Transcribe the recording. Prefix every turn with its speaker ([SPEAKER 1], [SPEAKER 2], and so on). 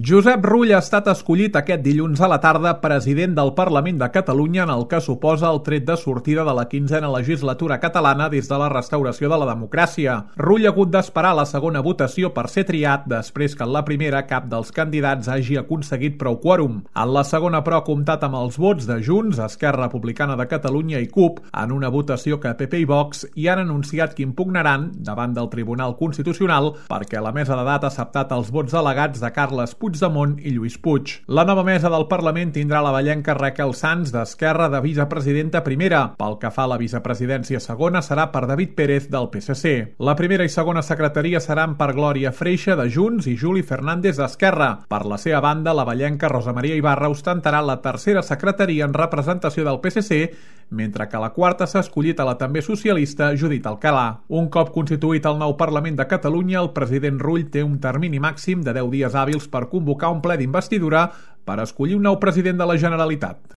[SPEAKER 1] Josep Rull ha estat escollit aquest dilluns a la tarda president del Parlament de Catalunya en el que suposa el tret de sortida de la 15a legislatura catalana des de la restauració de la democràcia. Rull ha hagut d'esperar la segona votació per ser triat després que en la primera cap dels candidats hagi aconseguit prou quòrum. En la segona, però, ha comptat amb els vots de Junts, Esquerra Republicana de Catalunya i CUP en una votació que PP i Vox hi han anunciat que impugnaran davant del Tribunal Constitucional perquè la mesa d'edat ha acceptat els vots delegats de Carles Puigdemont i Lluís Puig. La nova mesa del Parlament tindrà la vallenca Raquel Sans d'Esquerra de vicepresidenta primera. Pel que fa a la vicepresidència segona serà per David Pérez del PSC. La primera i segona secretaria seran per Glòria Freixa de Junts i Juli Fernández d'Esquerra. Per la seva banda, la vallenca Rosa Maria Ibarra ostentarà la tercera secretaria en representació del PSC, mentre que la quarta s'ha escollit a la també socialista Judit Alcalà. Un cop constituït el nou Parlament de Catalunya, el president Rull té un termini màxim de 10 dies hàbils per convocar un ple d'investidura per escollir un nou president de la Generalitat.